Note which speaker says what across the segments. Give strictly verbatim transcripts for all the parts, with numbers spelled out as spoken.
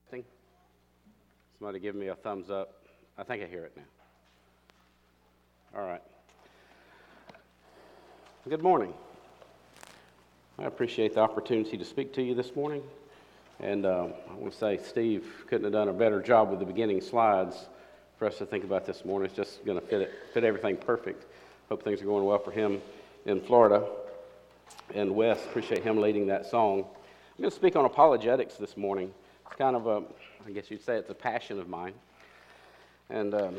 Speaker 1: Testing. Somebody give me a thumbs up. I think I hear it now. All right. Good morning. I appreciate the opportunity to speak to you this morning. And um, I want to say Steve couldn't have done a better job with the beginning slides for us to think about this morning. It's just going to fit it, fit everything perfect. Hope things are going well for him in Florida. And Wes, appreciate him leading that song. I'm going to speak on apologetics this morning. It's kind of a, I guess you'd say it's a passion of mine. And um,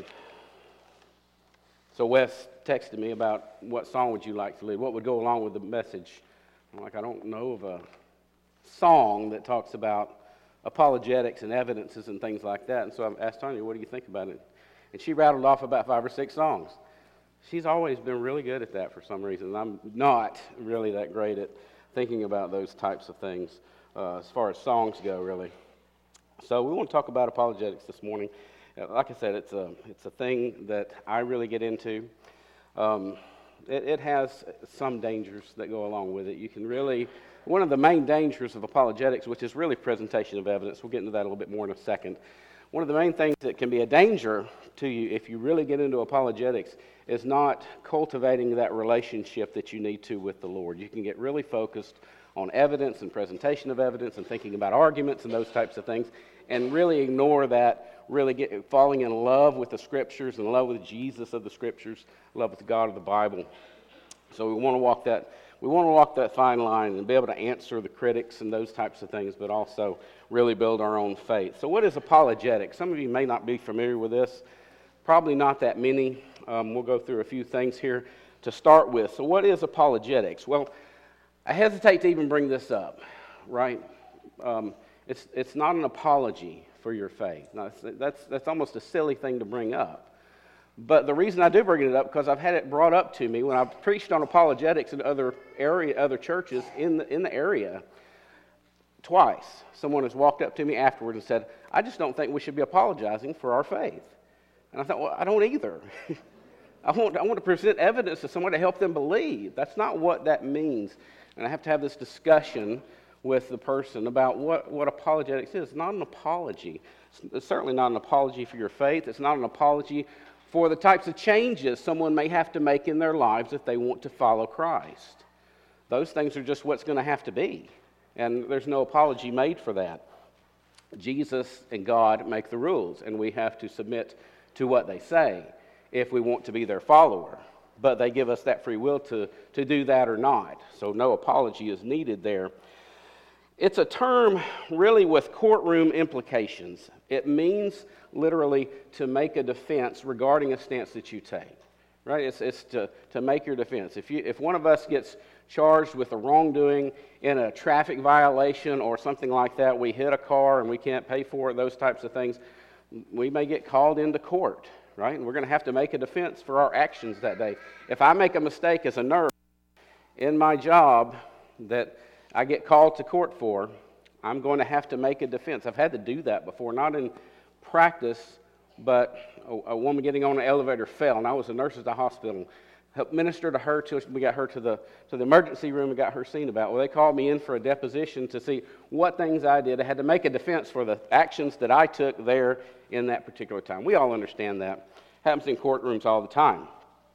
Speaker 1: so Wes texted me about what song would you like to lead? What would go along with the message? I'm like, I don't know of a song that talks about apologetics and evidences and things like that. And so I asked Tanya, what do you think about it? And she rattled off about five or six songs. She's always been really good at that for some reason. And I'm not really that great at thinking about those types of things uh, as far as songs go, really. So we want to talk about apologetics this morning. Uh, like I said, it's a it's a thing that I really get into. Um, it, it has some dangers that go along with it. You can really, one of the main dangers of apologetics, which is really presentation of evidence, we'll get into that a little bit more in a second. One of the main things that can be a danger to you if you really get into apologetics is not cultivating that relationship that you need to with the Lord. You can get really focused on evidence and presentation of evidence and thinking about arguments and those types of things, and really ignore that, really get falling in love with the Scriptures, in love with Jesus of the Scriptures, love with the God of the Bible. So we want to walk that we want to walk that fine line and be able to answer the critics and those types of things, but also really build our own faith. So what is apologetics? Some of you may not be familiar with this. Probably not that many. Um, we'll go through a few things here to start with. So what is apologetics? Well, I hesitate to even bring this up, right? Um, it's it's not an apology for your faith. Now, that's that's almost a silly thing to bring up. But the reason I do bring it up because I've had it brought up to me when I've preached on apologetics in other area, other churches in the in the area. Twice, someone has walked up to me afterward and said, "I just don't think we should be apologizing for our faith." And I thought, well, I don't either. I want I want to present evidence to someone to help them believe. That's not what that means. And I have to have this discussion with the person about what, what apologetics is. It's not an apology. It's certainly not an apology for your faith. It's not an apology for the types of changes someone may have to make in their lives if they want to follow Christ. Those things are just what's going to have to be. And there's no apology made for that. Jesus and God make the rules, and we have to submit to what they say if we want to be their follower. But they give us that free will to, to do that or not. So no apology is needed there. It's a term really with courtroom implications. It means literally to make a defense regarding a stance that you take. Right? It's, it's to, to make your defense. If you if one of us gets charged with a wrongdoing in a traffic violation or something like that, we hit a car and we can't pay for it, those types of things, we may get called into court. Right? And we're going to have to make a defense for our actions that day. If I make a mistake as a nurse in my job that I get called to court for, I'm going to have to make a defense. I've had to do that before, not in practice, but a, a woman getting on an elevator fell, and I was a nurse at the hospital. Helped minister to her till we got her to the to the emergency room and got her seen about. Well, they called me in for a deposition to see what things I did. I had to make a defense for the actions that I took there in that particular time. We all understand that. Happens in courtrooms all the time.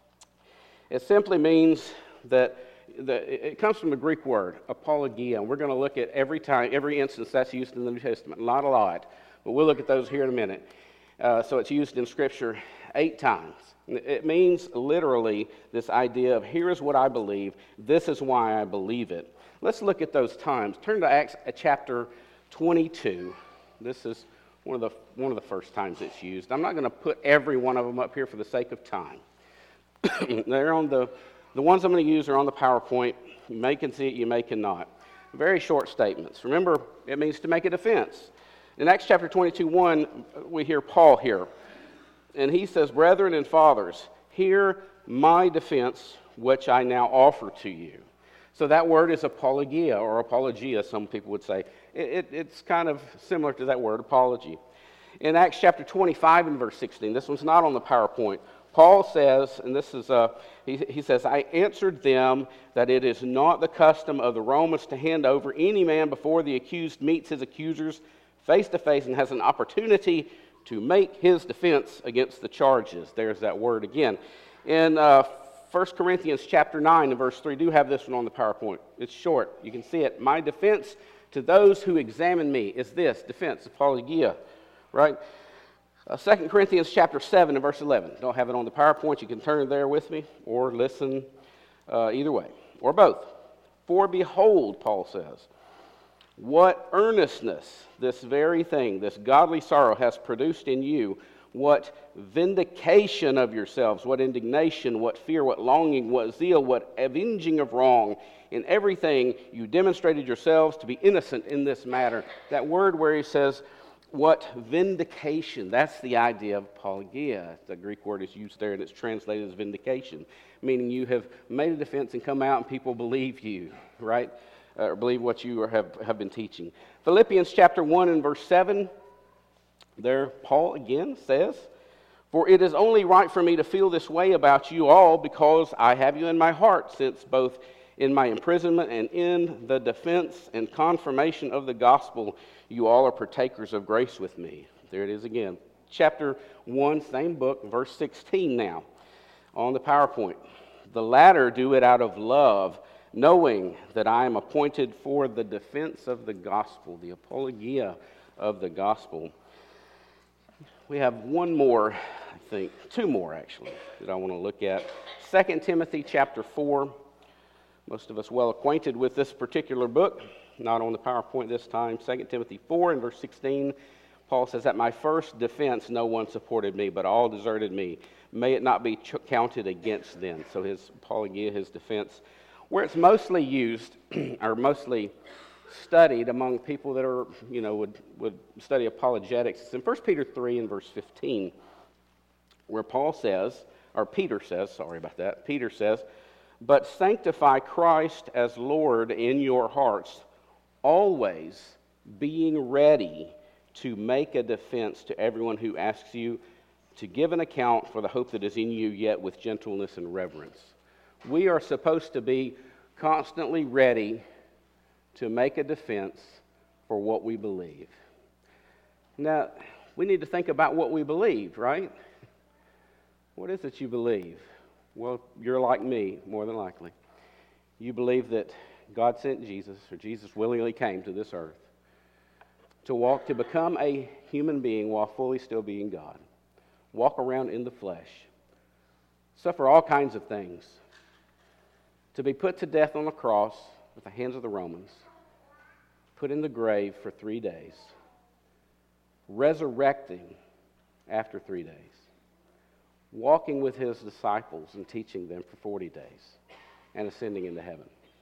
Speaker 1: It simply means that the, it comes from the Greek word, apologia. And we're going to look at every time, every instance that's used in the New Testament. Not a lot, but we'll look at those here in a minute. Uh, so it's used in Scripture eight times. It means literally this idea of here is what I believe, this is why I believe it. Let's look at those times. Turn to Acts chapter twenty-two. This is one of the one of the first times it's used. I'm not going to put every one of them up here for the sake of time. They're on the the ones I'm going to use are on the PowerPoint. You may can see it, you may cannot. Very short statements. Remember, it means to make a defense. In Acts chapter twenty-two, one, we hear Paul here. And he says, "Brethren and fathers, hear my defense, which I now offer to you." So that word is apologia, or apologia, some people would say. It, it, it's kind of similar to that word, apology. In Acts chapter twenty-five and verse sixteen, this one's not on the PowerPoint, Paul says, and this is, uh, he, he says, "I answered them that it is not the custom of the Romans to hand over any man before the accused meets his accusers face to face and has an opportunity to make his defense against the charges. There's that word again. In uh, First Corinthians chapter nine and verse three, do have this one on the PowerPoint. It's short. You can see it. My defense to those who examine me is this, defense, apologia, right? Uh, Second Corinthians chapter seven and verse eleven. Don't have it on the PowerPoint. You can turn there with me or listen uh, either way, or both. For behold, Paul says, what earnestness this very thing, this godly sorrow has produced in you, what vindication of yourselves, what indignation, what fear, what longing, what zeal, what avenging of wrong. In everything you demonstrated yourselves to be innocent in this matter. That word where he says, what vindication, that's the idea of apologia. The Greek word is used there and it's translated as vindication, meaning you have made a defense and come out and people believe you, right? Or believe what you have, have been teaching. Philippians chapter one and verse seven, there Paul again says, for it is only right for me to feel this way about you all because I have you in my heart, since both in my imprisonment and in the defense and confirmation of the gospel, you all are partakers of grace with me. There it is again. Chapter one, same book, verse sixteen now, on the PowerPoint. The latter do it out of love, knowing that I am appointed for the defense of the gospel, the apologia of the gospel. We have one more, I think, two more actually, that I want to look at. Second Timothy chapter four. Most of us well acquainted with this particular book, not on the PowerPoint this time. Second Timothy four and verse sixteen, Paul says, at my first defense no one supported me, but all deserted me. May it not be ch- counted against them. So his apologia, his defense, where it's mostly used or mostly studied among people that are, you know, would, would study apologetics. It's in First Peter three and verse fifteen, where Paul says, or Peter says, sorry about that, Peter says, but sanctify Christ as Lord in your hearts, always being ready to make a defense to everyone who asks you to give an account for the hope that is in you, yet with gentleness and reverence. We are supposed to be constantly ready to make a defense for what we believe. Now, we need to think about what we believe, right? What is it you believe? Well, you're like me, more than likely. You believe that God sent Jesus, or Jesus willingly came to this earth to walk, to become a human being while fully still being God. Walk around in the flesh. Suffer all kinds of things. To be put to death on the cross with the hands of the Romans. Put in the grave for three days. Resurrecting after three days. Walking with his disciples and teaching them for forty days, and ascending into heaven.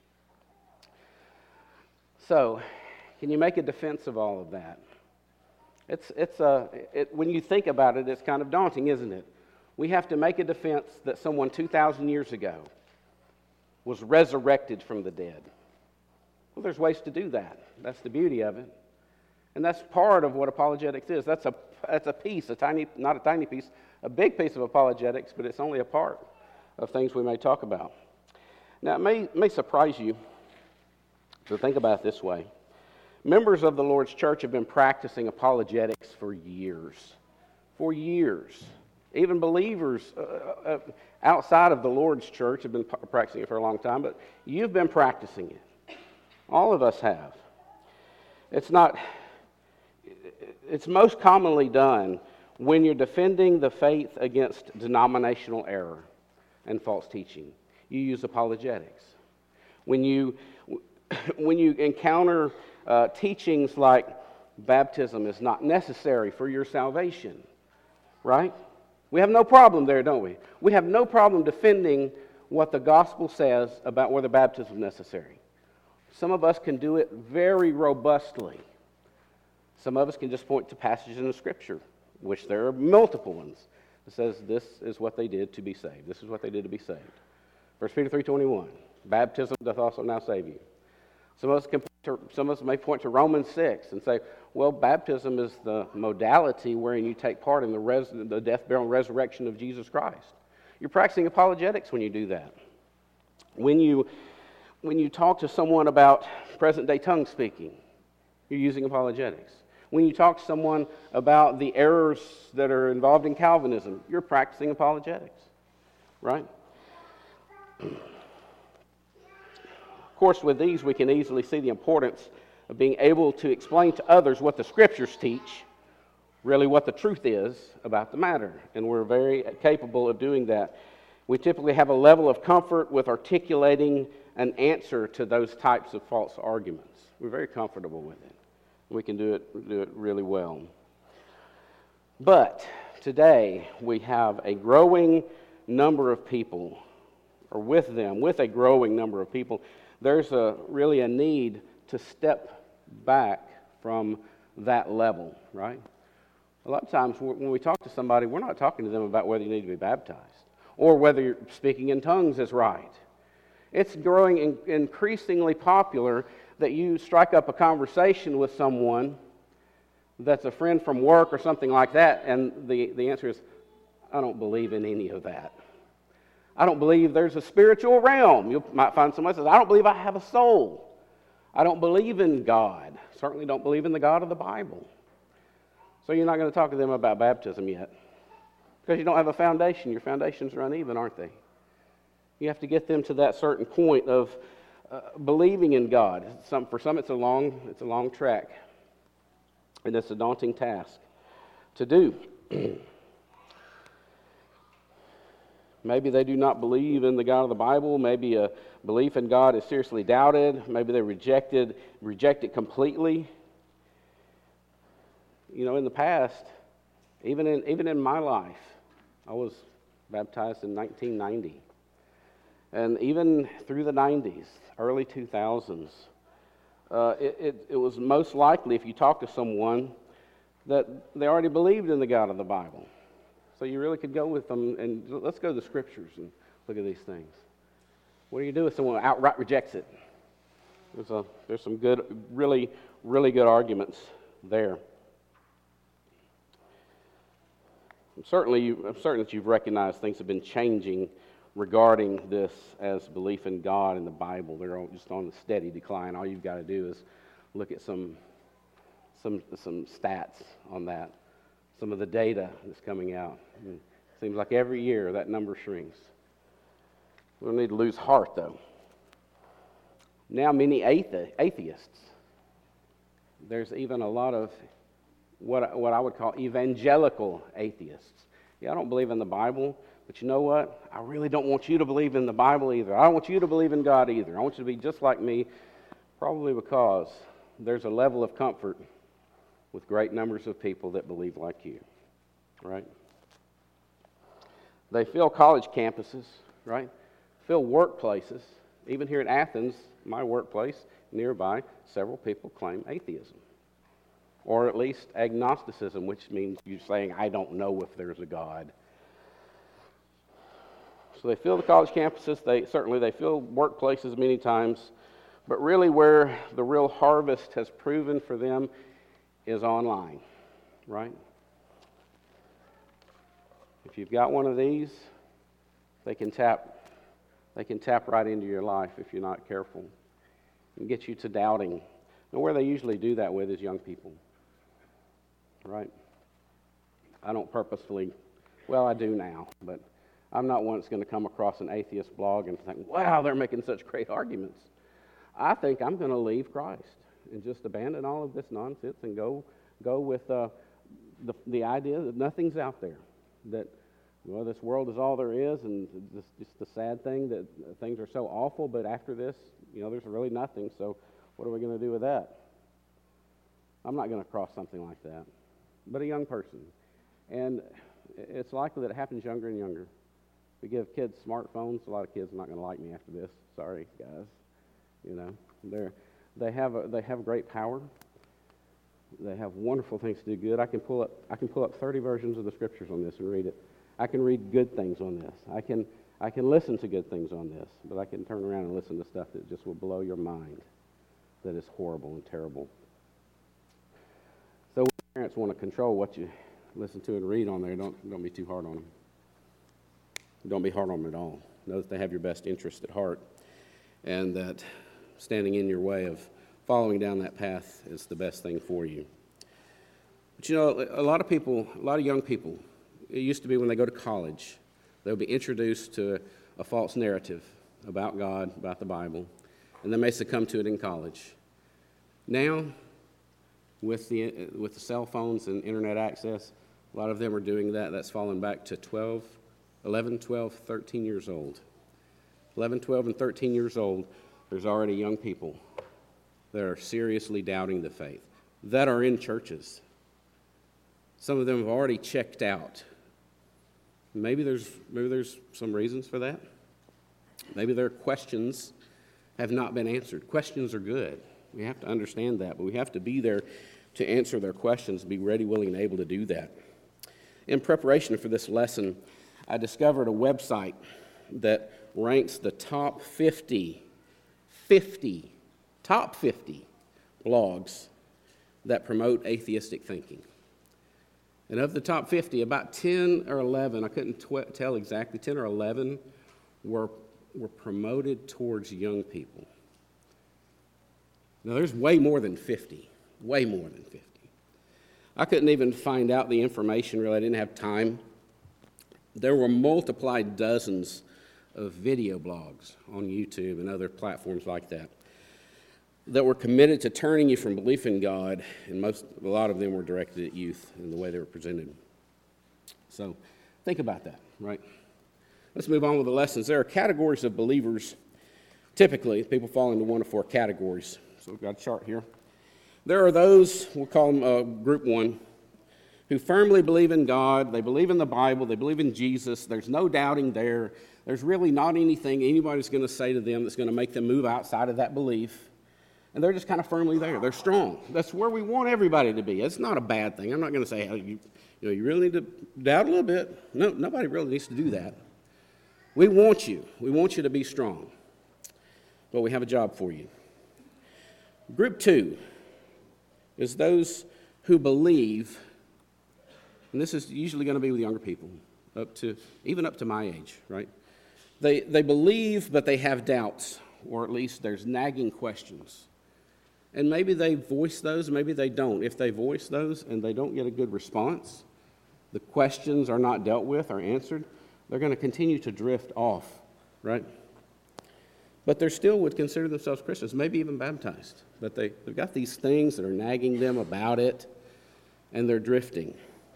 Speaker 1: So, can you make a defense of all of that? It's it's a it, when you think about it, it's kind of daunting, isn't it? We have to make a defense that someone two thousand years ago was resurrected from the dead. Well, there's ways to do that. That's the beauty of it, and that's part of what apologetics is. That's a that's a piece, a tiny, not a tiny piece. A big piece of apologetics, but it's only a part of things we may talk about. Now, it may, may surprise you to think about it this way. Members of the Lord's church have been practicing apologetics for years. For years. Even believers uh, uh, outside of the Lord's church have been p- practicing it for a long time, but you've been practicing it. All of us have. It's not, it's most commonly done when you're defending the faith against denominational error and false teaching. You use apologetics. When you, when you encounter uh, teachings like baptism is not necessary for your salvation, right? We have no problem there, don't we? We have no problem defending what the gospel says about whether baptism is necessary. Some of us can do it very robustly. Some of us can just point to passages in the Scripture, which there are multiple ones, that says this is what they did to be saved. This is what they did to be saved. First Peter three twenty-one, baptism doth also now save you. Some of us can point to, some of us may point to Romans six and say, well, baptism is the modality wherein you take part in the, res, the death, burial, and resurrection of Jesus Christ. You're practicing apologetics when you do that. When you, when you talk to someone about present-day tongue speaking, you're using apologetics. When you talk to someone about the errors that are involved in Calvinism, you're practicing apologetics, right? Of course, with these, we can easily see the importance of being able to explain to others what the Scriptures teach, really what the truth is about the matter. And we're very capable of doing that. We typically have a level of comfort with articulating an answer to those types of false arguments. We're very comfortable with it. We can do it, do it really well. But today, we have a growing number of people, or with them, with a growing number of people, there's a really a need to step back from that level, right? A lot of times when we talk to somebody, we're not talking to them about whether you need to be baptized or whether you're speaking in tongues is right. It's growing in, increasingly popular that you strike up a conversation with someone that's a friend from work or something like that, and the, the answer is, I don't believe in any of that. I don't believe there's a spiritual realm. You might find someone who says, I don't believe I have a soul. I don't believe in God. Certainly don't believe in the God of the Bible. So you're not going to talk to them about baptism yet because you don't have a foundation. Your foundations are uneven, aren't they? You have to get them to that certain point of uh, believing in God. Some, for some, it's a long, it's a long track, and it's a daunting task to do. Maybe they do not believe in the God of the Bible. Maybe a belief in God is seriously doubted. Maybe they rejected reject it completely. You know, in the past, even in even in my life, I was baptized in nineteen ninety. And even through the nineties, early two thousands, uh, it, it, it was most likely, if you talk to someone, that they already believed in the God of the Bible. So you really could go with them, and let's go to the Scriptures and look at these things. What do you do if someone outright rejects it? There's, a, there's some good, really, really good arguments there. I'm certainly, you, I'm certain that you've recognized things have been changing regarding this as belief in God and the Bible. They're all just on the steady decline. All you've got to do is look at some, some, some stats on that, some of the data that's coming out. It seems like every year that number shrinks. We don't need to lose heart, though. Now many athe- atheists, there's even a lot of what, what I would call evangelical atheists. Yeah, I don't believe in the Bible, but you know what? I really don't want you to believe in the Bible either. I don't want you to believe in God either. I want you to be just like me, probably because there's a level of comfort with great numbers of people that believe like you, right? They fill college campuses, right? Fill workplaces. Even here in Athens, my workplace, nearby, several people claim atheism. Or at least agnosticism, which means you saying, I don't know if there's a God. So they fill the college campuses. They certainly they fill workplaces many times. But really where the real harvest has proven for them is online, right? If you've got one of these, they can tap, they can tap right into your life if you're not careful and get you to doubting. And where they usually do that with is young people, right? I don't purposefully, well, I do now, but I'm not one that's going to come across an atheist blog and think, wow, they're making such great arguments. I think I'm going to leave Christ and just abandon all of this nonsense and go go with uh, the the idea that nothing's out there, that well, this world is all there is, and just, just the sad thing that things are so awful, but after this, you know, there's really nothing, so what are we going to do with that? I'm not going to cross something like that, but a young person. And it's likely that it happens younger and younger. If we give kids smartphones, a lot of kids are not going to like me after this. Sorry, guys. You know, they're they have a, they have great power. They have wonderful things to do good. I can pull up I can pull up thirty versions of the Scriptures on this and read it. I can read good things on this. I can I can listen to good things on this, but I can turn around and listen to stuff that just will blow your mind, that is horrible and terrible. So when parents want to control what you listen to and read on there, don't don't be too hard on them. Don't be hard on them at all. Know that they have your best interest at heart, and that standing in your way of following down that path is the best thing for you. But you know, a lot of people, a lot of young people, it used to be when they go to college, they'll be introduced to a false narrative about God, about the Bible, and they may succumb to it in college. Now, with the, with the cell phones and internet access, a lot of them are doing that. That's fallen back to twelve, eleven, twelve, thirteen years old. eleven, twelve, and thirteen years old, there's already young people that are seriously doubting the faith, that are in churches. Some of them have already checked out. Maybe there's, maybe there's some reasons for that. Maybe their questions have not been answered. Questions are good. We have to understand that, but we have to be there to answer their questions, be ready, willing, and able to do that. In preparation for this lesson, I discovered a website that ranks the top fifty, fifty, top fifty blogs that promote atheistic thinking. And of the top fifty, about ten or eleven, I couldn't tw- tell exactly, ten or eleven were, were promoted towards young people. Now, there's way more than fifty, way more than fifty. I couldn't even find out the information, really. I didn't have time. There were multiplied dozens of video blogs on YouTube and other platforms like that that were committed to turning you from belief in God, and most, a lot of them were directed at youth in the way they were presented. So think about that, right? Let's move on with the lessons. There are categories of believers. Typically, people fall into one of four categories. So we've got a chart here. There are those, we'll call them uh, group one, who firmly believe in God, they believe in the Bible, they believe in Jesus. There's no doubting there. There's really not anything anybody's going to say to them that's going to make them move outside of that belief. And they're just kind of firmly there. They're strong. That's where we want everybody to be. It's not a bad thing. I'm not going to say, hey, you, you know, you really need to doubt a little bit. No, nobody really needs to do that. We want you. We want you to be strong. But we have a job for you. Group two is those who believe, and this is usually going to be with younger people, up to even up to my age, right? They they believe, but they have doubts, or at least there's nagging questions. And maybe they voice those, maybe they don't. If they voice those and they don't get a good response, the questions are not dealt with or answered, they're going to continue to drift off, right? But they still would consider themselves Christians, maybe even baptized. But they, they've got these things that are nagging them about it, and they're drifting.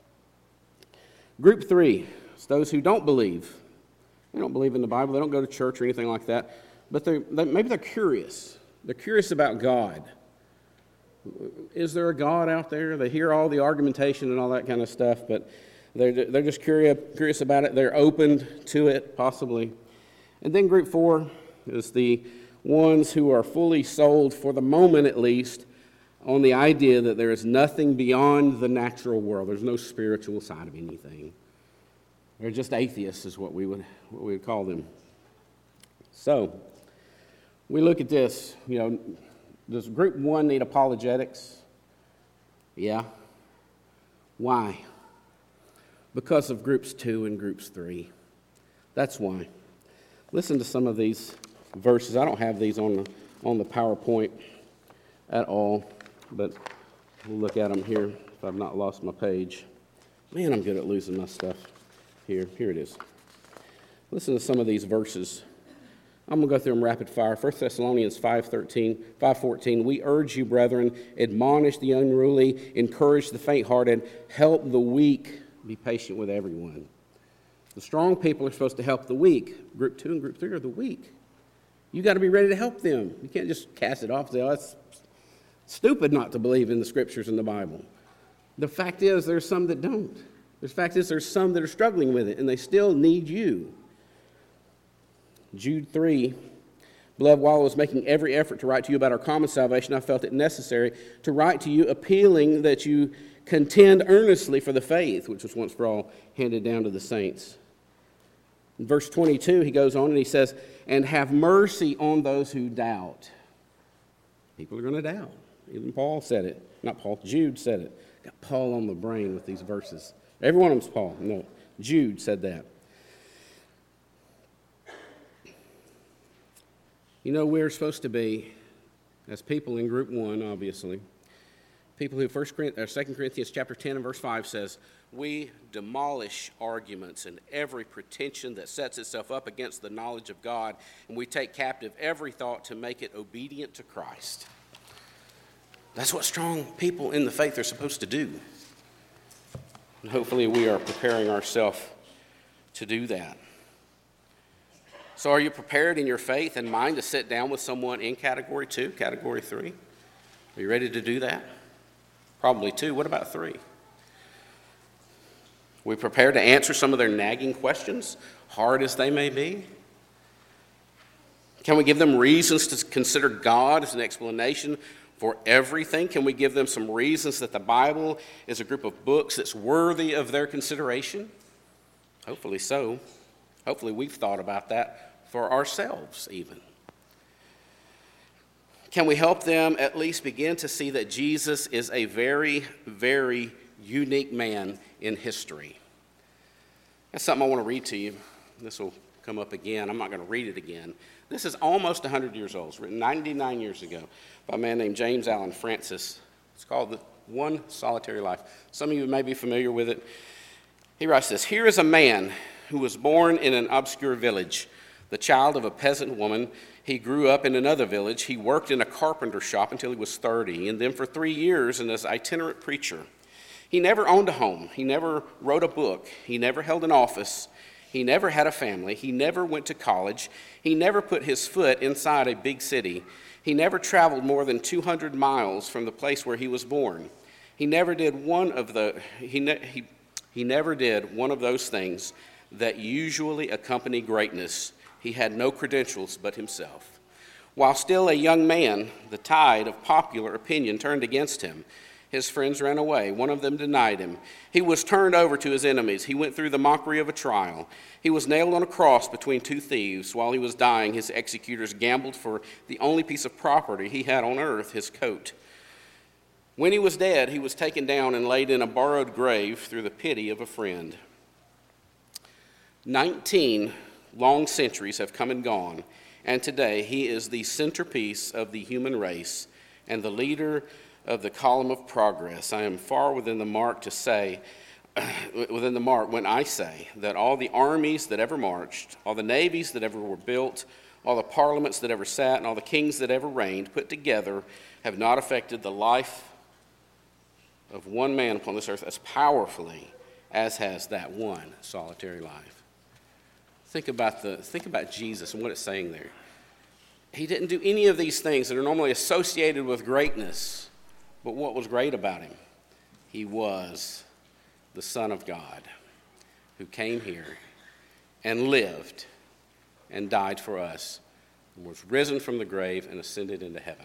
Speaker 1: Group three is those who don't believe. They don't believe in the Bible. They don't go to church or anything like that. But they're, they, maybe they're curious. They're curious about God. Is there a God out there? They hear all the argumentation and all that kind of stuff, but they're, they're just curious, curious about it. They're open to it, possibly. And then group four is the ones who are fully sold, for the moment at least, on the idea that there is nothing beyond the natural world. There's no spiritual side of anything. They're just atheists is what we would what we would call them. So, we look at this, you know, does group one need apologetics? Yeah. Why? Because of groups two and groups three. That's why. Listen to some of these verses. I don't have these on the, on the PowerPoint at all, but we'll look at them here if I've not lost my page. Man, I'm good at losing my stuff. Here, here it is. Listen to some of these verses. I'm going to go through them rapid fire. First Thessalonians five thirteen, five fourteen. We urge you, brethren, admonish the unruly, encourage the faint-hearted, help the weak, be patient with everyone. The strong people are supposed to help the weak. Group two and group three are the weak. You got to be ready to help them. You can't just cast it off and say, oh, that's stupid not to believe in the scriptures and the Bible. The fact is, there's some that don't. The fact is, there's some that are struggling with it, and they still need you. Jude three, beloved, while I was making every effort to write to you about our common salvation, I felt it necessary to write to you, appealing that you contend earnestly for the faith, which was once for all handed down to the saints. In verse twenty-two, he goes on and he says, and have mercy on those who doubt. People are going to doubt. Even Paul said it. Not Paul, Jude said it. Got Paul on the brain with these verses. Every one of them's Paul. No, Jude said that. You know, we're supposed to be, as people in group one, obviously, People who First Corinthians, or Second Corinthians chapter ten and verse five says, we demolish arguments and every pretension that sets itself up against the knowledge of God, and we take captive every thought to make it obedient to Christ. That's what strong people in the faith are supposed to do. And hopefully we are preparing ourselves to do that. So are you prepared in your faith and mind to sit down with someone in category two, category three? Are you ready to do that? Probably two. What about three? We prepared to answer some of their nagging questions, hard as they may be? Can we give them reasons to consider God as an explanation for everything? Can we give them some reasons that the Bible is a group of books that's worthy of their consideration? Hopefully so. Hopefully we've thought about that for ourselves even. Can we help them at least begin to see that Jesus is a very, very unique man in history? That's something I want to read to you. This will come up again. I'm not going to read it again. This is almost one hundred years old. It's written ninety-nine years ago by a man named James Allen Francis. It's called The One Solitary Life. Some of you may be familiar with it. He writes this: here is a man who was born in an obscure village, the child of a peasant woman. He grew up in another village. He worked in a carpenter shop until he was thirty, and then for three years in as itinerant preacher. He never owned a home. He never wrote a book. He never held an office. He never had a family. He never went to college. He never put his foot inside a big city. He never traveled more than two hundred miles from the place where he was born. He never did one of the he ne- he, he never did one of those things that usually accompany greatness. He had no credentials but himself. While still a young man, the tide of popular opinion turned against him. His friends ran away. One of them denied him. He was turned over to his enemies. He went through the mockery of a trial. He was nailed on a cross between two thieves. While he was dying, his executors gambled for the only piece of property he had on earth, his coat. When he was dead, he was taken down and laid in a borrowed grave through the pity of a friend. Nineteen long centuries have come and gone, and today he is the centerpiece of the human race and the leader of the column of progress. I am far within the mark to say, within the mark when I say that all the armies that ever marched, all the navies that ever were built, all the parliaments that ever sat, and all the kings that ever reigned put together have not affected the life of one man upon this earth as powerfully as has that one solitary life. Think about the think about Jesus and what it's saying there. He didn't do any of these things that are normally associated with greatness. But what was great about him? He was the Son of God who came here and lived and died for us and was risen from the grave and ascended into heaven.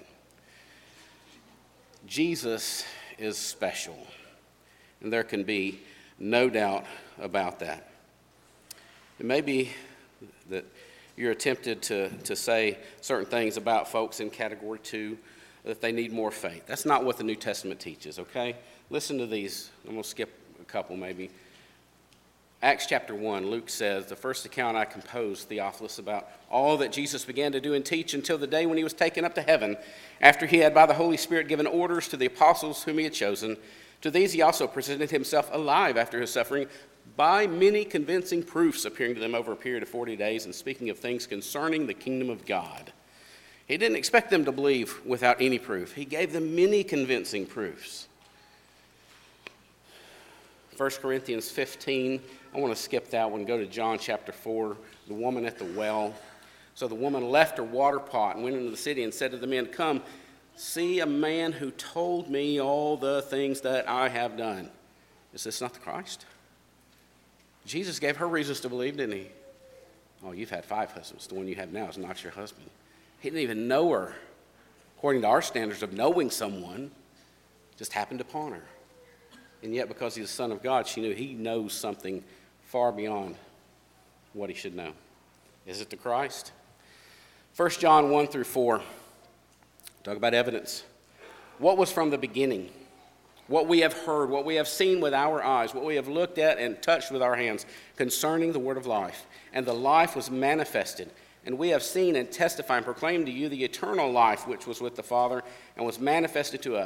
Speaker 1: Jesus is special, and there can be no doubt about that. It may be that you're tempted to, to say certain things about folks in category two, that they need more faith. That's not what the New Testament teaches, okay? Listen to these. I'm going to skip a couple maybe. Acts chapter one, Luke says, the first account I composed, Theophilus, about all that Jesus began to do and teach until the day when he was taken up to heaven, after he had by the Holy Spirit given orders to the apostles whom he had chosen. To these he also presented himself alive after his suffering, by many convincing proofs, appearing to them over a period of forty days and speaking of things concerning the kingdom of God. He didn't expect them to believe without any proof. He gave them many convincing proofs. First Corinthians fifteen, I want to skip that one, go to John chapter four, the woman at the well. So the woman left her water pot and went into the city and said to the men, come, see a man who told me all the things that I have done. Is this not the Christ? Jesus gave her reasons to believe, didn't he? Oh, you've had five husbands. The one you have now is not your husband. He didn't even know her. According to our standards of knowing someone, just happened upon her. And yet, because he's the Son of God, she knew he knows something far beyond what he should know. Is it the Christ? First John one through four. Talk about evidence. What was from the beginning? What we have heard, what we have seen with our eyes, what we have looked at and touched with our hands concerning the word of life. And the life was manifested. And we have seen and testified and proclaimed to you the eternal life which was with the Father and was manifested to us.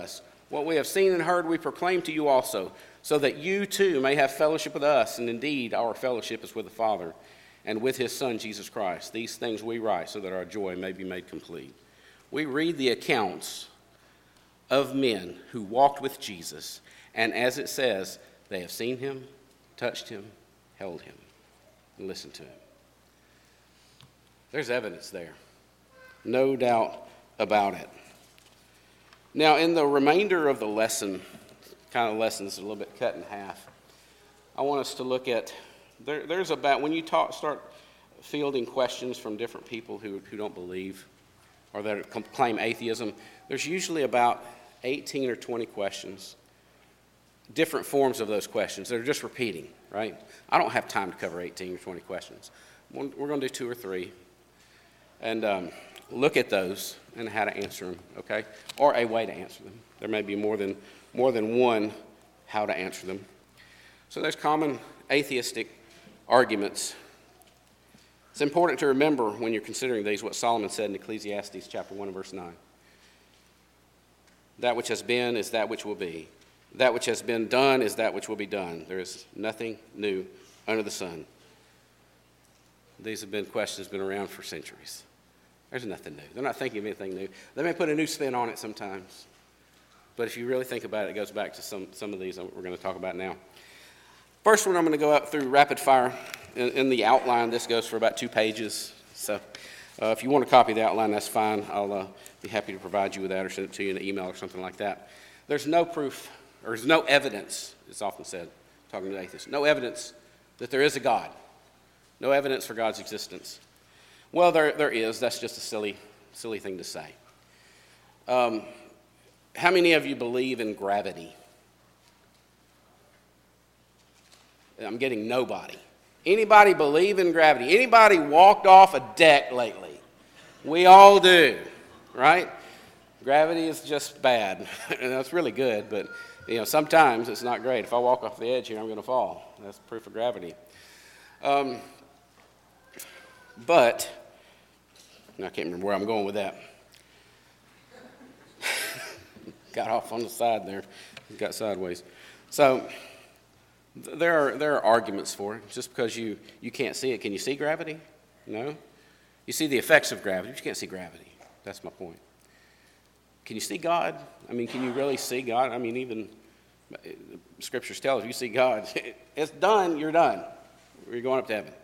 Speaker 1: What we have seen and heard we proclaim to you also, so that you too may have fellowship with us, and indeed our fellowship is with the Father and with his Son, Jesus Christ. These things we write so that our joy may be made complete. We read the accounts of men who walked with Jesus, and as it says, they have seen him, touched him, held him, and listened to him. There's evidence there. No doubt about it. Now, in the remainder of the lesson, kind of lessons a little bit cut in half, I want us to look at, there, there's about, when you talk, start fielding questions from different people who, who don't believe or that claim atheism, there's usually about eighteen or twenty questions, different forms of those questions. They're just repeating, right? I don't have time to cover eighteen or twenty questions. We're going to do two or three and um, look at those and how to answer them, okay? Or a way to answer them. There may be more than, more than one how to answer them. So there's common atheistic arguments. It's important to remember when you're considering these what Solomon said in Ecclesiastes chapter one and verse nine. That which has been is that which will be. That which has been done is that which will be done. There is nothing new under the sun. These have been questions been around for centuries. There's nothing new. They're not thinking of anything new. They may put a new spin on it sometimes. But if you really think about it, it goes back to some, some of these that we're going to talk about now. First one, I'm going to go up through rapid fire. In, in the outline, this goes for about two pages. So uh, if you want a copy of the outline, that's fine. I'll uh, be happy to provide you with that or send it to you in an email or something like that. There's no proof, or there's no evidence, it's often said, talking to atheists, no evidence that there is a God. No evidence for God's existence. Well, there, there is. That's just a silly, silly thing to say. Um, how many of you believe in gravity? I'm getting nobody. Anybody believe in gravity? Anybody walked off a deck lately? We all do, right? Gravity is just bad. And that's really good, but you know, sometimes it's not great. If I walk off the edge here, I'm going to fall. That's proof of gravity. Um, but, I can't remember where I'm going with that. Got off on the side there. Got sideways. So, there are, there are arguments for it. Just because you, you can't see it, can you see gravity? No. You see the effects of gravity, but you can't see gravity. That's my point. Can you see God? I mean, can you really see God? I mean, even Scriptures tell us if you see God, it's done, you're done. You're going up to heaven.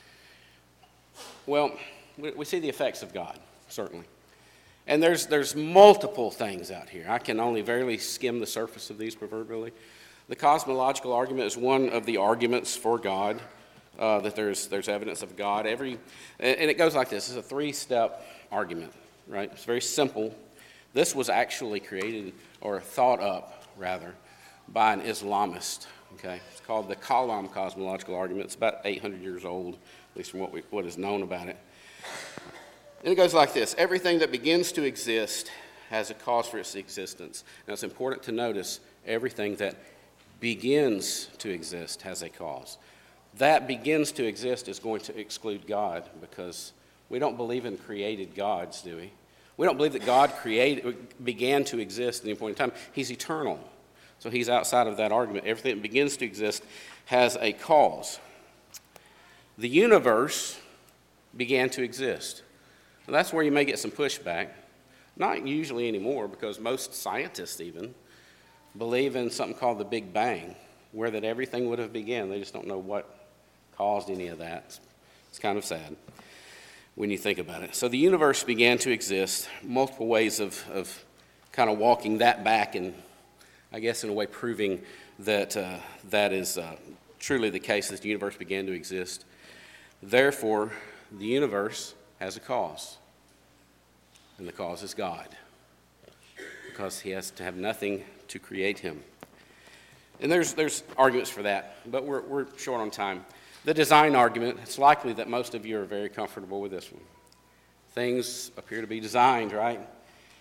Speaker 1: Well, we, we see the effects of God, certainly. And there's, there's multiple things out here. I can only barely skim the surface of these proverbially. The cosmological argument is one of the arguments for God, uh, that there's, there's evidence of God. Every, and it goes like this. It's a three-step argument, right? It's very simple. This was actually created, or thought up, rather, by an Islamist, okay? It's called the Kalam cosmological argument. It's about eight hundred years old, at least from what, we, what is known about it. And it goes like this. Everything that begins to exist has a cause for its existence. Now, it's important to notice everything that begins to exist has a cause. That begins to exist is going to exclude God, because we don't believe in created gods, do we? We don't believe that God created, began to exist at any point in time. He's eternal. So he's outside of that argument. Everything that begins to exist has a cause. The universe began to exist. Well, that's where you may get some pushback. Not usually anymore, because most scientists even believe in something called the Big Bang, where that everything would have begun. They just don't know what caused any of that. It's, it's kind of sad when you think about it. So the universe began to exist. Multiple ways of, of kind of walking that back and, I guess, in a way proving that uh, that is uh, truly the case, that the universe began to exist. Therefore, the universe has a cause, and the cause is God, because he has to have nothing to create him. And there's there's arguments for that, but we're we're short on time. The design argument, it's likely that most of you are very comfortable with this one. Things appear to be designed, right?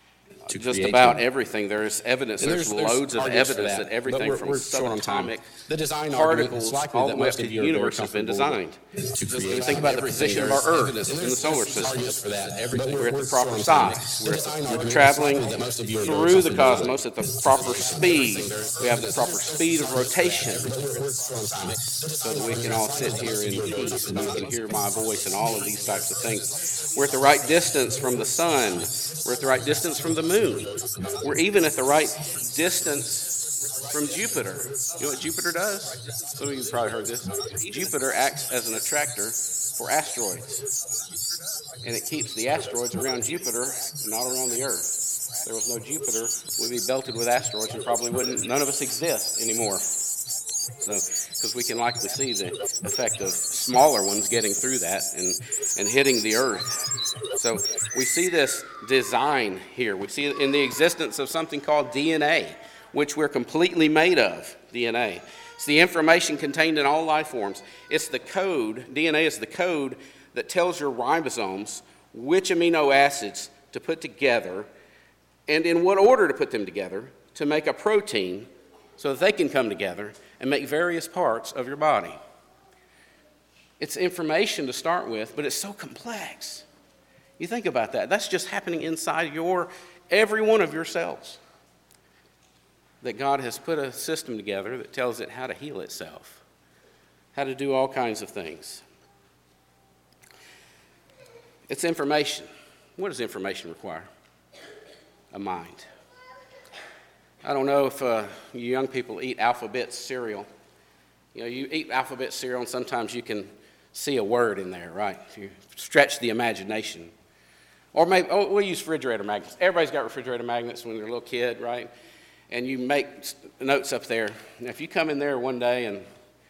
Speaker 2: to
Speaker 1: just
Speaker 2: create
Speaker 1: about
Speaker 2: them.
Speaker 1: everything. There's evidence,
Speaker 2: And
Speaker 1: there's,
Speaker 2: there's
Speaker 1: loads of
Speaker 2: arguments for
Speaker 1: evidence
Speaker 2: that,
Speaker 1: that,
Speaker 2: but
Speaker 1: everything
Speaker 2: we're-
Speaker 1: from
Speaker 2: we're short on time.
Speaker 1: subatomic
Speaker 2: The design argument, it's
Speaker 1: particles
Speaker 2: likely
Speaker 1: all
Speaker 2: that
Speaker 1: the way up
Speaker 2: most
Speaker 1: to
Speaker 2: of
Speaker 1: the
Speaker 2: you are very
Speaker 1: universe has been
Speaker 2: comfortable
Speaker 1: designed.
Speaker 2: to
Speaker 1: Just
Speaker 2: create
Speaker 1: think about the
Speaker 2: everything.
Speaker 1: position of
Speaker 2: There's
Speaker 1: our Earth
Speaker 2: evidence, and
Speaker 1: in the
Speaker 2: there's-
Speaker 1: solar
Speaker 2: there's
Speaker 1: system.
Speaker 2: arguments for that. Everything.
Speaker 1: We're at the
Speaker 2: We're
Speaker 1: proper
Speaker 2: short on time.
Speaker 1: size.
Speaker 2: The
Speaker 1: We're,
Speaker 2: design
Speaker 1: we're
Speaker 2: argument,
Speaker 1: traveling
Speaker 2: it's likely that most of you are very
Speaker 1: through the
Speaker 2: comfortable with
Speaker 1: cosmos at the proper speed. We have the proper speed of rotation so that we can all sit here in peace and you can hear my voice and all of these types of things. We're at the right distance from the sun. We're at the right distance from the moon. We're even at the right distance from Jupiter. You know what Jupiter does? Some of you probably heard this. Jupiter acts as an attractor for asteroids. And it keeps the asteroids around Jupiter and not around the Earth. If there was no Jupiter, we'd be belted with asteroids and probably wouldn't, none of us exist anymore. So, because we can likely see the effect of smaller ones getting through that and, and hitting the Earth. So we see this design here. We see it in the existence of something called D N A, which we're completely made of, D N A. It's the information contained in all life forms. It's the code, D N A is the code that tells your ribosomes which amino acids to put together and in what order to put them together to make a protein so that they can come together and make various parts of your body. It's information to start with, but it's so complex. You think about that. That's just happening inside your, every one of your cells. That God has put a system together that tells it how to heal itself, how to do all kinds of things. It's information. What does information require? A mind. I don't know if uh, you young people eat Alphabet cereal. You know, you eat Alphabet cereal and sometimes you can see a word in there, right? If you stretch the imagination. Or maybe, oh, we'll use refrigerator magnets. Everybody's got refrigerator magnets when they're a little kid, right? And you make notes up there. Now, if you come in there one day and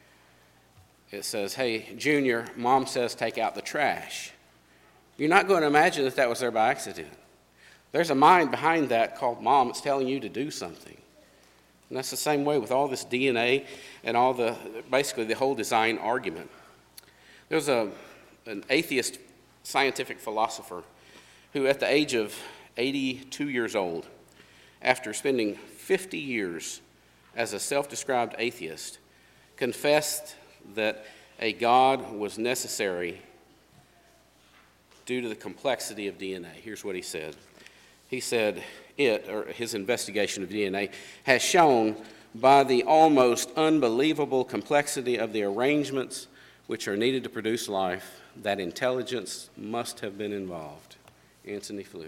Speaker 1: it says, hey, Junior, Mom says take out the trash, you're not going to imagine that that was there by accident. There's a mind behind that called Mom. It's telling you to do something. And that's the same way with all this D N A and all the, basically the whole design argument. There's a, an atheist scientific philosopher who at the age of eighty-two years old, after spending fifty years as a self-described atheist, confessed that a God was necessary due to the complexity of D N A. Here's what he said. He said, it, or his investigation of D N A, has shown by the almost unbelievable complexity of the arrangements which are needed to produce life that intelligence must have been involved. Antony Flew.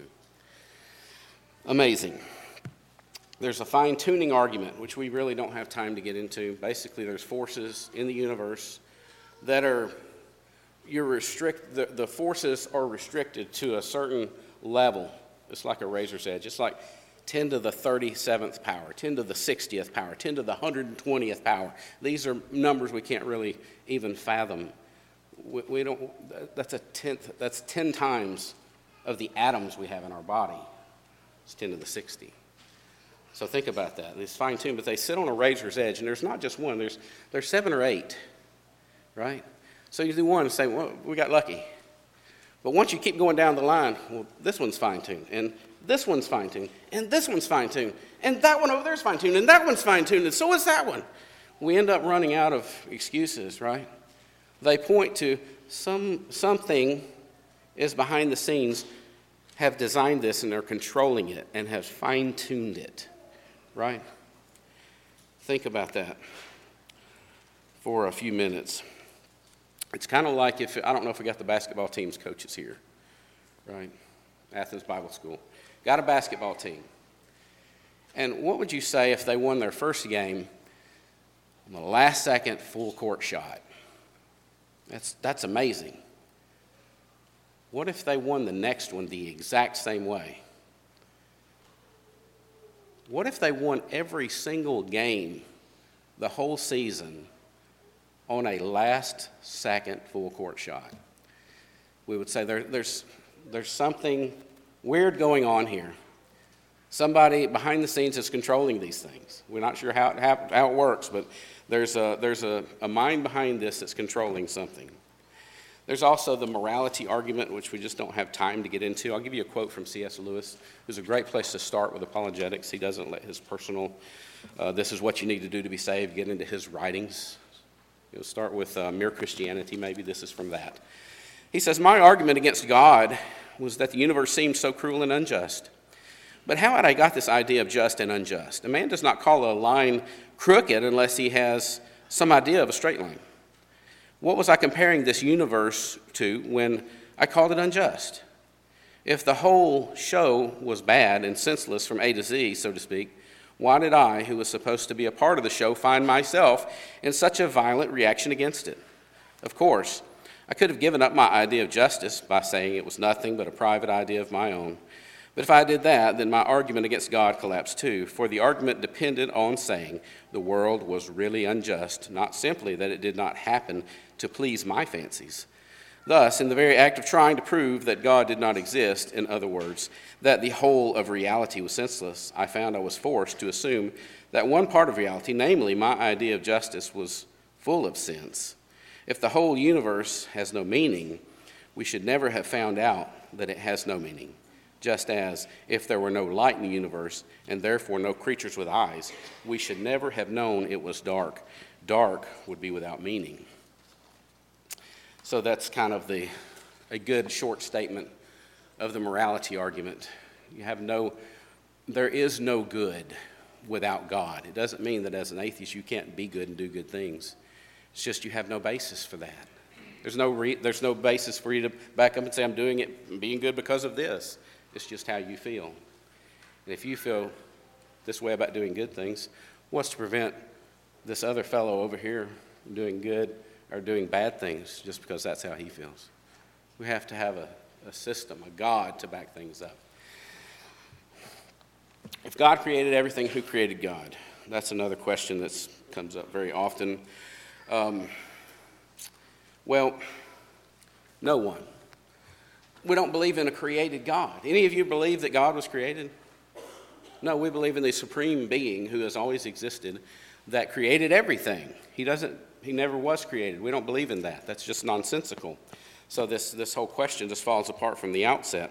Speaker 1: Amazing. There's a fine-tuning argument, which we really don't have time to get into. Basically, there's forces in the universe that are, you're restrict, the, the forces are restricted to a certain level. It's like a razor's edge. It's like ten to the thirty-seventh power, ten to the sixtieth power, ten to the one hundred twentieth power. These are numbers we can't really even fathom. We, we don't, that's a tenth, that's ten times of the atoms we have in our body. It's ten to the sixty. So think about that. It's fine-tuned, but they sit on a razor's edge, and there's not just one. There's, there's seven or eight, right? So you do one and say, well, we got lucky. But once you keep going down the line, well, this one's fine-tuned, and this one's fine-tuned, and this one's fine-tuned, and that one over there's fine-tuned, and that one's fine-tuned, and so is that one. We end up running out of excuses, right? They point to some something is behind the scenes, have designed this, and they're controlling it, and have fine-tuned it, right? Think about that for a few minutes. It's kind of like if, I don't know if we got the basketball team's coaches here, right? Athens Bible School. Got a basketball team. And what would you say if they won their first game on the last second full court shot? That's, that's amazing. What if they won the next one the exact same way? What if they won every single game the whole season on a last-second full-court shot? We would say there, there's, there's something weird going on here. Somebody behind the scenes is controlling these things. We're not sure how it, hap- how it works, but there's, a, there's a, a mind behind this that's controlling something. There's also the morality argument, which we just don't have time to get into. I'll give you a quote from C S Lewis, who's a great place to start with apologetics. He doesn't let his personal, uh, this is what you need to do to be saved, get into his writings. He'll start with uh, Mere Christianity, maybe this is from that. He says, "My argument against God was that the universe seemed so cruel and unjust. But how had I got this idea of just and unjust? A man does not call a line crooked unless he has some idea of a straight line. What was I comparing this universe to when I called it unjust? If the whole show was bad and senseless from A to Z, so to speak, why did I, who was supposed to be a part of the show, find myself in such a violent reaction against it? Of course, I could have given up my idea of justice by saying it was nothing but a private idea of my own. But if I did that, then my argument against God collapsed too, for the argument depended on saying the world was really unjust, not simply that it did not happen to please my fancies. Thus, in the very act of trying to prove that God did not exist, in other words, that the whole of reality was senseless, I found I was forced to assume that one part of reality, namely my idea of justice, was full of sense. If the whole universe has no meaning, we should never have found out that it has no meaning. Just as if there were no light in the universe and therefore no creatures with eyes, we should never have known it was dark. Dark would be without meaning." So that's kind of the a good short statement of the morality argument. You have no, there is no good without God. It doesn't mean that as an atheist you can't be good and do good things. It's just you have no basis for that. There's no re, there's no basis for you to back up and say, I'm doing it and being good because of this. It's just how you feel. And if you feel this way about doing good things, what's to prevent this other fellow over here from doing good or doing bad things just because that's how he feels? We have to have a, a system, a God to back things up. If God created everything, who created God? That's another question that comes up very often. Um, well, no one. We don't believe in a created God. Any of you believe that God was created? No, we believe in the supreme being who has always existed that created everything. He doesn't, he never was created. We don't believe in that. That's just nonsensical. So this, this whole question just falls apart from the outset.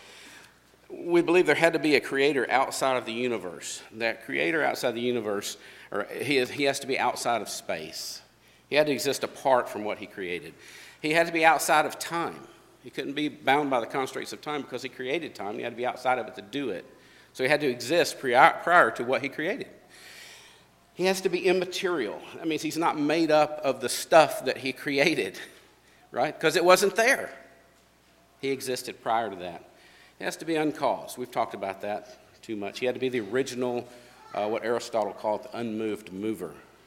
Speaker 1: We believe there had to be a creator outside of the universe. That creator outside the universe, or he, is, he has to be outside of space. He had to exist apart from what he created. He had to be outside of time. He couldn't be bound by the constraints of time because he created time. He had to be outside of it to do it. So he had to exist prior to what he created. He has to be immaterial. That means he's not made up of the stuff that he created, right? Because it wasn't there. He existed prior to that. He has to be uncaused. We've talked about that too much. He had to be the original, uh, what Aristotle called the unmoved mover.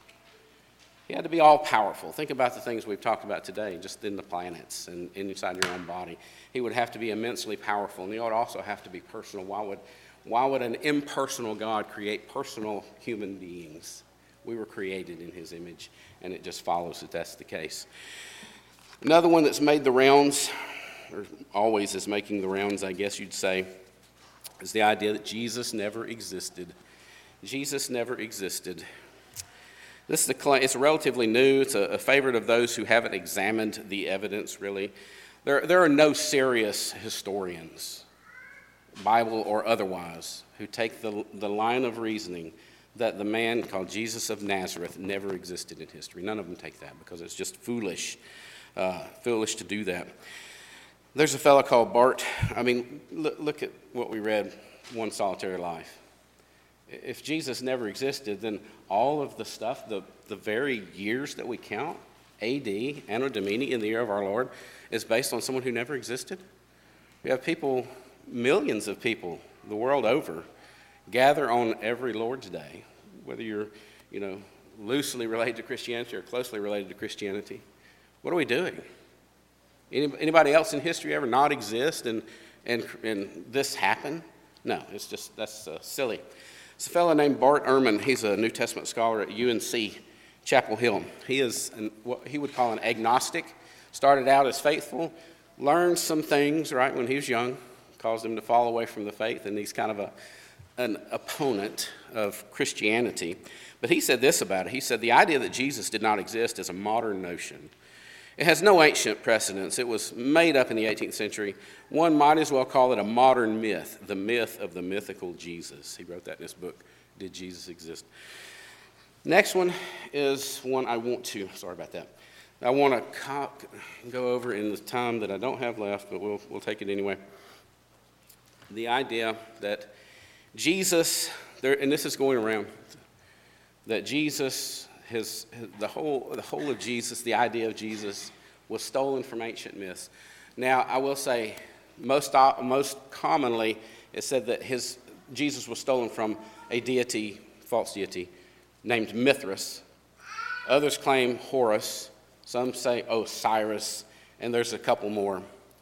Speaker 1: He had to be all-powerful. Think about the things we've talked about today, just in the planets and inside your own body. He would have to be immensely powerful, and he would also have to be personal. Why would, why would an impersonal God create personal human beings? We were created in his image, and it just follows that that's the case. Another one that's made the rounds, or always is making the rounds, I guess you'd say, is the idea that Jesus never existed. Jesus never existed. This is the claim. It's relatively new. It's a, a favorite of those who haven't examined the evidence, really. There, there are no serious historians, Bible or otherwise, who take the, the line of reasoning that the man called Jesus of Nazareth never existed in history. None of them take that because it's just foolish, uh, foolish to do that. There's a fellow called Bart. I mean, look, look at what we read, One Solitary Life. If Jesus never existed, then all of the stuff, the, the very years that we count, A D, Anno Domini, in the year of our Lord, is based on someone who never existed. We have people, millions of people, the world over, gather on every Lord's Day, whether you're, you know, loosely related to Christianity or closely related to Christianity. What are we doing? Any, anybody else in history ever not exist and, and, and this happen? No, it's just, that's uh, silly. It's a fellow named Bart Ehrman. He's a New Testament scholar at U N C Chapel Hill. He is an, what he would call an agnostic. Started out as faithful, learned some things, right, when he was young, caused him to fall away from the faith, and he's kind of a, an opponent of Christianity. But he said this about it. He said, the idea that Jesus did not exist is a modern notion. It has no ancient precedence. It was made up in the eighteenth century. One might as well call it a modern myth, the myth of the mythical Jesus. He wrote that in his book, Did Jesus Exist? Next one is one I want to, sorry about that. I want to co- go over in the time that I don't have left, but we'll, we'll take it anyway. The idea that Jesus, there, and this is going around, that Jesus, his, his the whole the whole of Jesus, the idea of Jesus, was stolen from ancient myths. Now, I will say, most most commonly, it's said that his Jesus was stolen from a deity, false deity, named Mithras. Others claim Horus. Some say Osiris, and there's a couple more.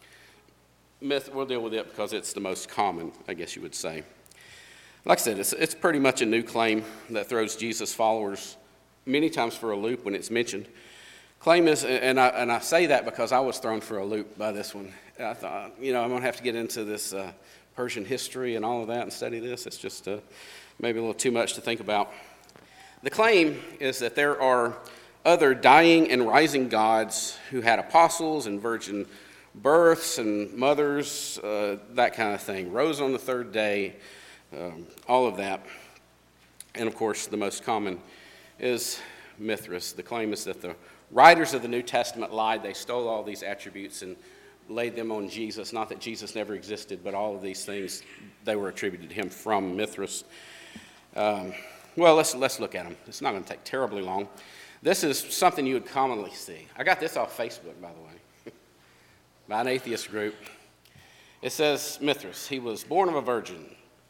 Speaker 1: Myth, we'll deal with it because it's the most common, I guess you would say. Like I said, it's, it's pretty much a new claim that throws Jesus' followers many times for a loop when it's mentioned. Claim is, and I, and I say that because I was thrown for a loop by this one. I thought, you know, I'm going to have to get into this uh, Persian history and all of that and study this. It's just uh, maybe a little too much to think about. The claim is that there are other dying and rising gods who had apostles and virgin births and mothers, uh, that kind of thing, rose on the third day, um, all of that. And of course, the most common is Mithras. The claim is that the writers of the New Testament lied. They stole all these attributes and laid them on Jesus. Not that Jesus never existed, but all of these things, they were attributed to him from Mithras. Um, well, let's, let's look at them. It's not going to take terribly long. This is something you would commonly see. I got this off Facebook, by the way, by an atheist group. It says, Mithras, he was born of a virgin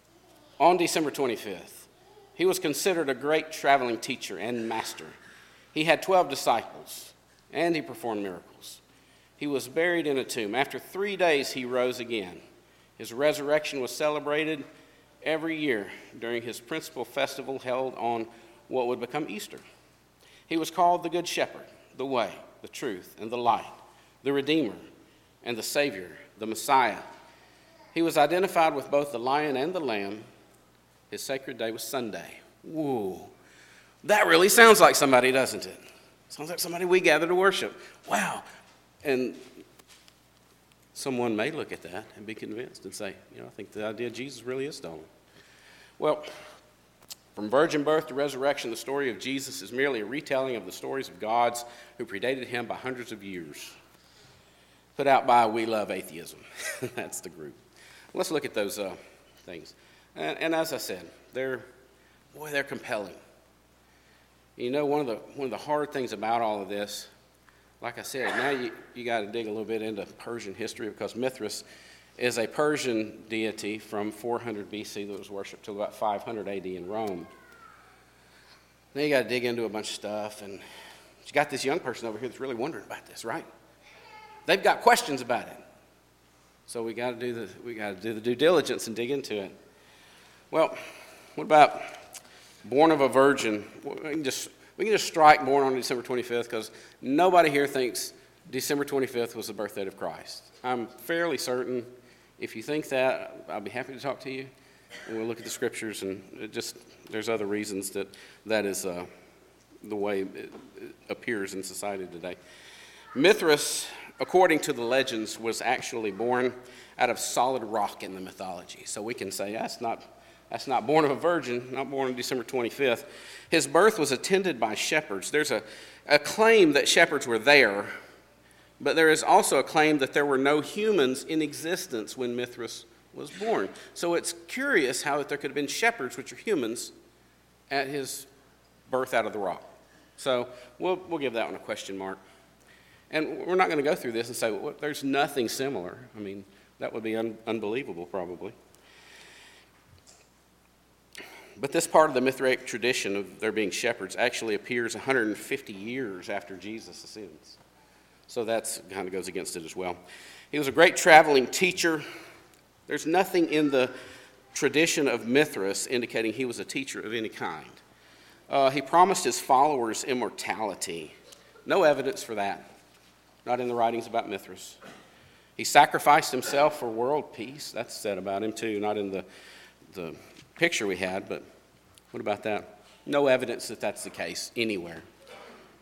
Speaker 1: on December twenty-fifth. He was considered a great traveling teacher and master. He had twelve disciples, and he performed miracles. He was buried in a tomb. After three days, he rose again. His resurrection was celebrated every year during his principal festival held on what would become Easter. He was called the Good Shepherd, the way, the truth, and the light, the Redeemer, and the Savior, the Messiah. He was identified with both the lion and the lamb. His sacred day was Sunday. Whoa, that really sounds like somebody, doesn't it? Sounds like somebody we gather to worship. Wow. And someone may look at that and be convinced and say, you know, I think the idea of Jesus really is stolen. Well, from virgin birth to resurrection, the story of Jesus is merely a retelling of the stories of gods who predated him by hundreds of years. Put out by We Love Atheism. That's the group. Let's look at those uh, things. And, and as I said, they're, boy, they're compelling. You know, one of the one of the hard things about all of this, like I said, now you, you got to dig a little bit into Persian history because Mithras is a Persian deity from four hundred B C that was worshipped till about five hundred A D in Rome. Now you got to dig into a bunch of stuff, and you got this young person over here that's really wondering about this, right? They've got questions about it, so we got to do the we got to do the due diligence and dig into it. Well, what about born of a virgin? We can just we can just strike born on December twenty-fifth because nobody here thinks December twenty-fifth was the birth date of Christ. I'm fairly certain. If you think that, I'll be happy to talk to you, and we'll look at the scriptures. And it just there's other reasons that that is uh, the way it appears in society today. Mithras, according to the legends, was actually born out of solid rock in the mythology. So we can say that's not that's not born of a virgin, not born on December twenty-fifth. His birth was attended by shepherds. There's a, a claim that shepherds were there, but there is also a claim that there were no humans in existence when Mithras was born. So it's curious how that there could have been shepherds, which are humans, at his birth out of the rock. So we'll we'll give that one a question mark. And we're not going to go through this and say, well, there's nothing similar. I mean, that would be un- unbelievable probably. But this part of the Mithraic tradition of there being shepherds actually appears one hundred fifty years after Jesus ascends. So that kind of goes against it as well. He was a great traveling teacher. There's nothing in the tradition of Mithras indicating he was a teacher of any kind. Uh, he promised his followers immortality. No evidence for that. Not in the writings about Mithras. He sacrificed himself for world peace. That's said about him too, not in the, the picture we had, but what about that? No evidence that that's the case anywhere.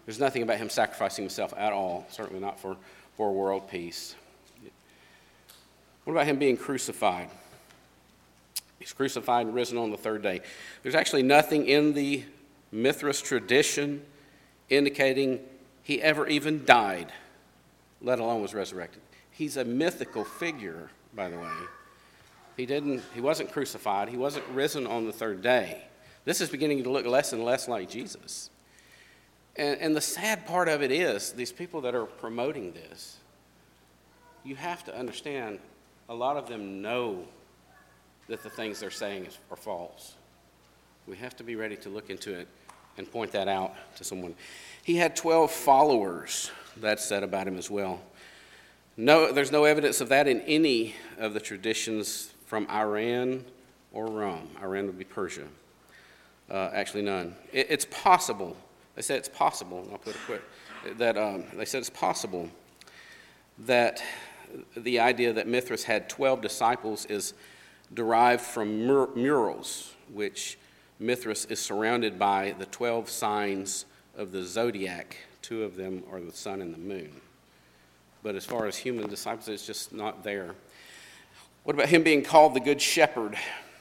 Speaker 1: There's nothing about him sacrificing himself at all, certainly not for, for world peace. What about him being crucified? He's crucified and risen on the third day. There's actually nothing in the Mithras tradition indicating he ever even died, let alone was resurrected. He's a mythical figure, by the way. He didn't, he wasn't crucified. He wasn't risen on the third day. This is beginning to look less and less like Jesus. And, and the sad part of it is, these people that are promoting this, you have to understand, a lot of them know that the things they're saying is, are false. We have to be ready to look into it and point that out to someone. He had twelve followers, that's said about him as well. No, there's no evidence of that in any of the traditions from Iran or Rome. Iran would be Persia. Uh, actually, none. It, it's possible. They said it's possible, and I'll put it quick, that um, they said it's possible that the idea that Mithras had twelve disciples is derived from mur- murals, which Mithras is surrounded by the twelve signs of the zodiac. Two of them are the sun and the moon. But as far as human disciples, it's just not there. What about him being called the Good Shepherd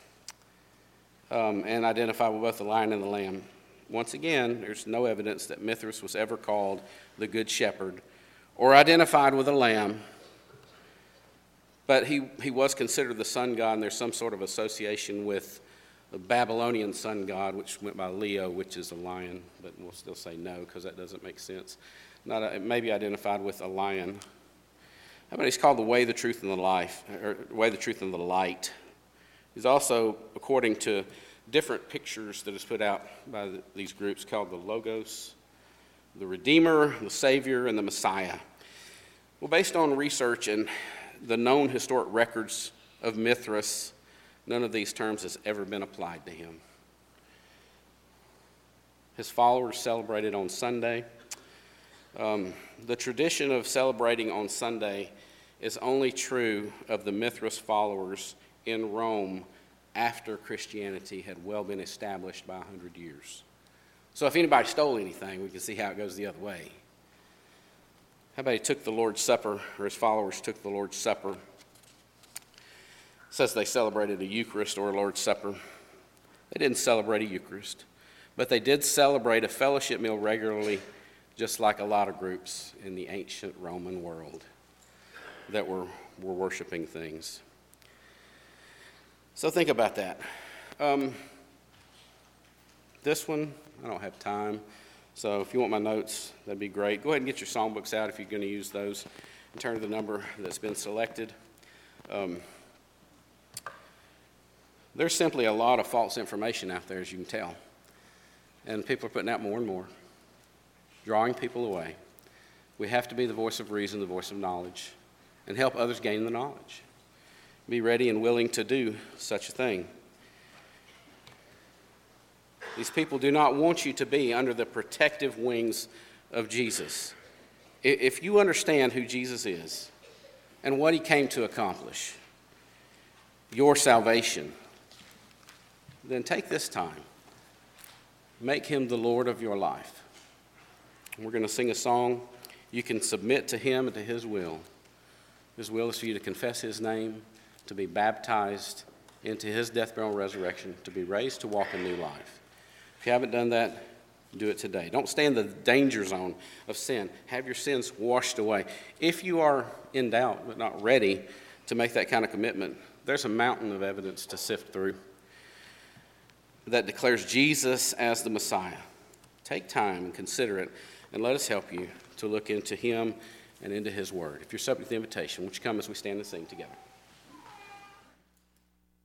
Speaker 1: um, and identified with both the lion and the lamb? Once again, there's no evidence that Mithras was ever called the Good Shepherd or identified with a lamb. But he, he was considered the sun god, and there's some sort of association with the Babylonian sun god, which went by Leo, which is a lion, but we'll still say no because that doesn't make sense. Not a, maybe identified with a lion. How about he's called the way, the truth, and the life, or way, the truth, and the light. He's also, according to different pictures that is put out by the, these groups, called the Logos, the Redeemer, the Savior, and the Messiah. Well, based on research and the known historic records of Mithras, none of these terms has ever been applied to him. His followers celebrated on Sunday. Um, the tradition of celebrating on Sunday is only true of the Mithras followers in Rome after Christianity had well been established by one hundred years. So if anybody stole anything, we can see how it goes the other way. How about he took the Lord's Supper, or his followers took the Lord's Supper? It says they celebrated a Eucharist or a Lord's Supper. They didn't celebrate a Eucharist, but they did celebrate a fellowship meal regularly, just like a lot of groups in the ancient Roman world that were, were worshiping things. So think about that. Um, this one, I don't have time. So if you want my notes, that'd be great. Go ahead and get your songbooks out if you're going to use those and turn to the number that's been selected. Um, there's simply a lot of false information out there, as you can tell. And people are putting out more and more, drawing people away. We have to be the voice of reason, the voice of knowledge, and help others gain the knowledge. Be ready and willing to do such a thing. These people do not want you to be under the protective wings of Jesus. If you understand who Jesus is and what he came to accomplish, your salvation, then take this time. Make him the Lord of your life. We're going to sing a song. You can submit to him and to his will. His will is for you to confess his name, to be baptized into his death, burial, and resurrection, to be raised to walk a new life. If you haven't done that, do it today. Don't stay in the danger zone of sin. Have your sins washed away. If you are in doubt but not ready to make that kind of commitment, there's a mountain of evidence to sift through that declares Jesus as the Messiah. Take time and consider it, and let us help you to look into him and into his word. If you're subject to the invitation, would you come as we stand and sing together?